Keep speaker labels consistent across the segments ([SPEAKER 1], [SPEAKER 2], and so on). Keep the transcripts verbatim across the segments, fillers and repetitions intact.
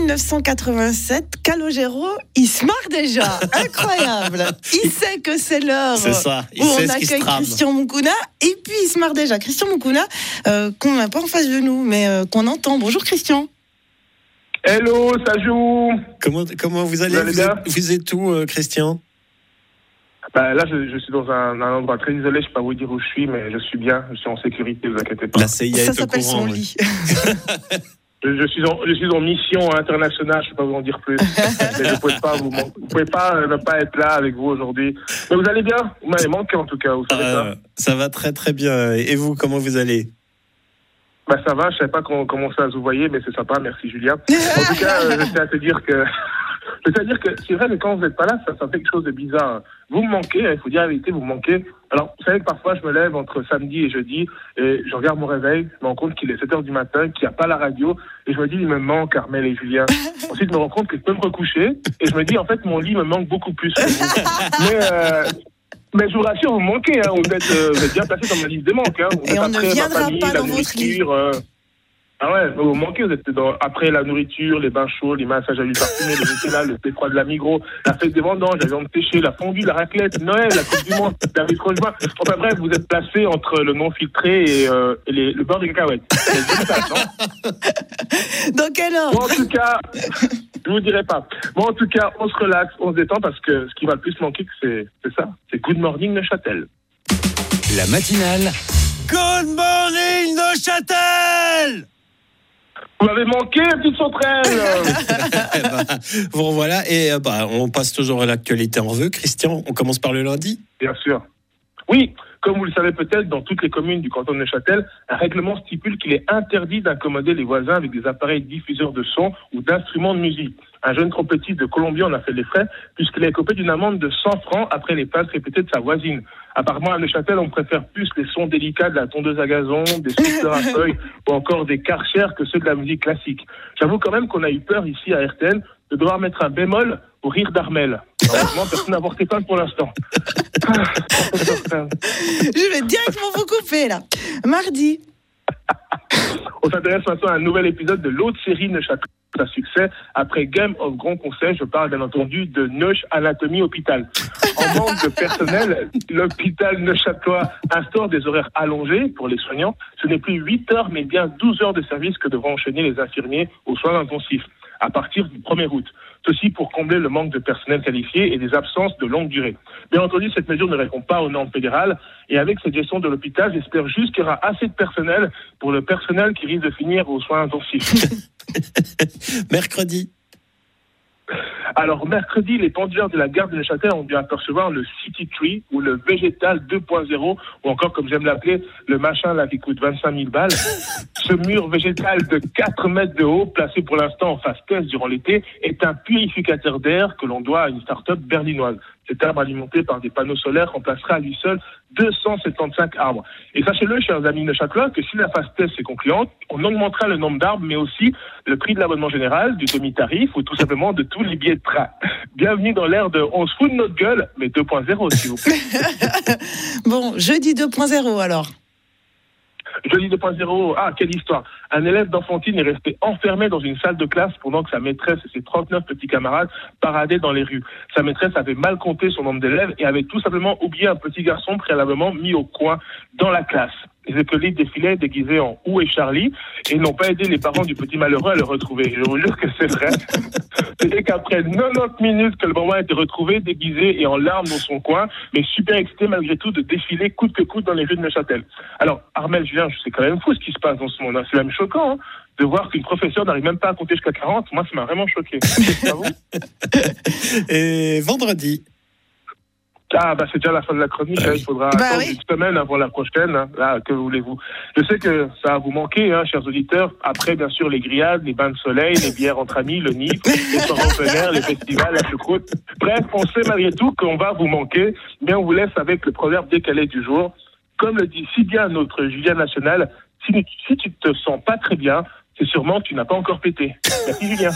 [SPEAKER 1] neuf cent quatre-vingt-sept, Calogero, il se marre déjà. Incroyable. Il sait que c'est l'heure
[SPEAKER 2] c'est ça. Il
[SPEAKER 1] où
[SPEAKER 2] sait
[SPEAKER 1] on
[SPEAKER 2] ce qui se
[SPEAKER 1] accueille
[SPEAKER 2] trame.
[SPEAKER 1] Christian Moukouna. Et puis, il se marre déjà. Christian Moukouna, euh, qu'on n'a pas en face de nous, mais euh, qu'on entend. Bonjour, Christian.
[SPEAKER 3] Hello, ça joue.
[SPEAKER 2] Comment, comment vous allez,
[SPEAKER 3] Vous allez
[SPEAKER 2] vous,
[SPEAKER 3] bien
[SPEAKER 2] êtes, vous êtes où, euh, Christian?
[SPEAKER 3] Bah, là, je, je suis dans un, un endroit très isolé. Je ne sais pas vous dire où je suis, mais je suis bien. Je suis en sécurité, ne vous inquiétez pas.
[SPEAKER 2] La C I A
[SPEAKER 1] Ça
[SPEAKER 2] est au
[SPEAKER 1] s'appelle
[SPEAKER 2] courant.
[SPEAKER 1] son
[SPEAKER 2] oui.
[SPEAKER 1] lit.
[SPEAKER 3] Je, je, suis en, je suis en mission internationale. Je ne peux pas vous en dire plus. Mais je ne pouvez pas, vous, vous pouvez pas euh, ne pas être là avec vous aujourd'hui. Mais vous allez bien? Vous m'avez manqué en tout cas. Vous savez
[SPEAKER 2] Euh, ça va très très bien. Et vous, comment vous allez?
[SPEAKER 3] Bah ça va, je savais pas qu'on commençait à se voyer, mais c'est sympa, merci Julien. En tout cas, euh, je tiens à te dire que, je tiens à dire que c'est vrai que quand vous n'êtes pas là, ça, ça fait quelque chose de bizarre. Vous me manquez, il faut dire la vérité, vous me manquez. Alors, vous savez que parfois, je me lève entre samedi et jeudi, et je regarde mon réveil, je me rends compte qu'il est sept heures du matin, qu'il n'y a pas la radio, et je me dis, il me manque Armel et Julien. Ensuite, je me rends compte que je peux me recoucher, et je me dis, en fait, mon lit me manque beaucoup plus que vous. Mais, euh, Mais je vous rassure, vous me manquez, hein. vous, êtes, euh, vous êtes bien placé dans ma liste des manques. Hein. Vous
[SPEAKER 1] Et
[SPEAKER 3] êtes
[SPEAKER 1] on ne
[SPEAKER 3] après
[SPEAKER 1] viendra
[SPEAKER 3] ma famille,
[SPEAKER 1] pas
[SPEAKER 3] la
[SPEAKER 1] dans votre lit.
[SPEAKER 3] nourriture. Euh... Ah ouais, vous me manquez, vous êtes dans... après la nourriture, les bains chauds, les massages à l'huile parfumée, le Nutella, le P trois de la Migros, la fête des vendanges, la viande séchée, la fondue, la raclette, Noël, la Coupe du Monde, la vitre-joie. Enfin bref, vous êtes placé entre le non filtré et, euh, et les, le beurre de cacahuètes. C'est ça, non?
[SPEAKER 1] Dans quel ordre?
[SPEAKER 3] Bon, en tout cas, je vous dirai pas. Bon, en tout cas, on se relaxe, on se détend parce que ce qui va le plus manquer, c'est, c'est ça. C'est Good Morning Neuchâtel.
[SPEAKER 4] La matinale.
[SPEAKER 2] Good morning, Neuchâtel.
[SPEAKER 3] Vous m'avez manqué, petite sauterelle.
[SPEAKER 2] Eh ben, vous revoilà. Et euh, bah, on passe toujours à l'actualité en revue. Christian, on commence par le lundi.
[SPEAKER 3] Bien sûr. Oui, comme vous le savez peut-être, dans toutes les communes du canton de Neuchâtel, un règlement stipule qu'il est interdit d'incommoder les voisins avec des appareils diffuseurs de son ou d'instruments de musique. Un jeune trompettiste de Colombie en a fait les frais puisqu'il a écopé d'une amende de cent francs après les plaintes répétées de sa voisine. Apparemment, à Neuchâtel, on préfère plus les sons délicats de la tondeuse à gazon, des souffleurs à feuilles ou encore des karchers que ceux de la musique classique. J'avoue quand même qu'on a eu peur ici à R T L de devoir mettre un bémol au rire d'Armel. Heureusement, personne n'a porté plainte pour l'instant.
[SPEAKER 1] Je vais directement vous couper là. Mardi.
[SPEAKER 3] On s'intéresse maintenant à un nouvel épisode de l'autre série Neuchâtel à succès. Après Game of Grand Conseil, je parle bien entendu de Neuch Anatomie Hôpital. En manque de personnel, l'hôpital neuchâtelois instaure des horaires allongés pour les soignants. Ce n'est plus huit heures, mais bien douze heures de service que devront enchaîner les infirmiers aux soins intensifs à partir du premier août. Ceci pour combler le manque de personnel qualifié et des absences de longue durée. Bien entendu, cette mesure ne répond pas aux normes fédérales et avec cette gestion de l'hôpital, j'espère juste qu'il y aura assez de personnel pour le personnel qui risque de finir aux soins intensifs.
[SPEAKER 2] Mercredi.
[SPEAKER 3] Alors, mercredi, les pendulaires de la gare de Neuchâtel ont dû apercevoir le City Tree ou le Végétal deux point zéro ou encore, comme j'aime l'appeler, le machin là qui coûte vingt-cinq mille balles. Ce mur végétal de quatre mètres de haut, placé pour l'instant en phase test durant l'été, est un purificateur d'air que l'on doit à une start-up berlinoise. Cet arbre alimenté par des panneaux solaires remplacera à lui seul deux cent soixante-quinze arbres. Et sachez-le, chers amis neuchâtelois, que si la phase test est concluante, on augmentera le nombre d'arbres, mais aussi le prix de l'abonnement général, du demi-tarif ou tout simplement de tous les billets de train. Bienvenue dans l'ère de on se fout de notre gueule, mais deux point zéro, s'il vous plaît.
[SPEAKER 1] Bon, jeudi deux point zéro alors.
[SPEAKER 3] Jeudi deux point zéro, ah, quelle histoire. Un élève d'enfantine est resté enfermé dans une salle de classe pendant que sa maîtresse et ses trente-neuf petits camarades paradaient dans les rues. Sa maîtresse avait mal compté son nombre d'élèves et avait tout simplement oublié un petit garçon préalablement mis au coin dans la classe. Les écoliers défilaient déguisés en Où est Charlie et n'ont pas aidé les parents du petit malheureux à le retrouver. Je vous jure que c'est vrai. C'était qu'après quatre-vingt-dix minutes que le moment a été retrouvé déguisé et en larmes dans son coin, mais super excité malgré tout de défiler coûte que coûte dans les rues de Neuchâtel. Alors, Armel, Julien, c'est quand même fou ce qui se passe dans ce monde. Hein. C'est même choquant hein, de voir qu'une professeure n'arrive même pas à compter jusqu'à quarante. Moi, ça m'a vraiment choqué. C'est pas vous ?
[SPEAKER 2] Et vendredi.
[SPEAKER 3] Ah, bah, c'est déjà la fin de la chronique, ah, hein. Il faudra
[SPEAKER 1] bah,
[SPEAKER 3] attendre
[SPEAKER 1] oui.
[SPEAKER 3] une semaine avant la prochaine, hein. Là, que voulez-vous. Je sais que ça va vous manquer, hein, chers auditeurs. Après, bien sûr, les grillades, les bains de soleil, les bières entre amis, le nid, les soirées en plein air, les festivals, la choucroute. Bref, on sait malgré tout qu'on va vous manquer, mais on vous laisse avec le proverbe décalé du jour. Comme le dit si bien notre Julien National, si, si tu te sens pas très bien, c'est sûrement que tu n'as pas encore pété. Merci Julien.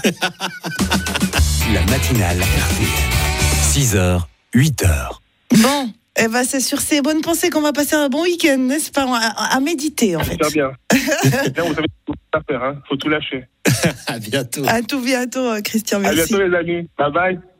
[SPEAKER 4] La matinale R T L. six heures, huit heures.
[SPEAKER 1] Bon, eh ben c'est sur ces bonnes pensées qu'on va passer un bon week-end, n'est-ce pas, à, à méditer en fait.
[SPEAKER 3] Super bien. Bien, vous savez ce qu'il faut faire, hein. Faut tout lâcher.
[SPEAKER 2] À bientôt.
[SPEAKER 1] À tout bientôt, Christian. Merci.
[SPEAKER 3] À bientôt les amis. Bye bye.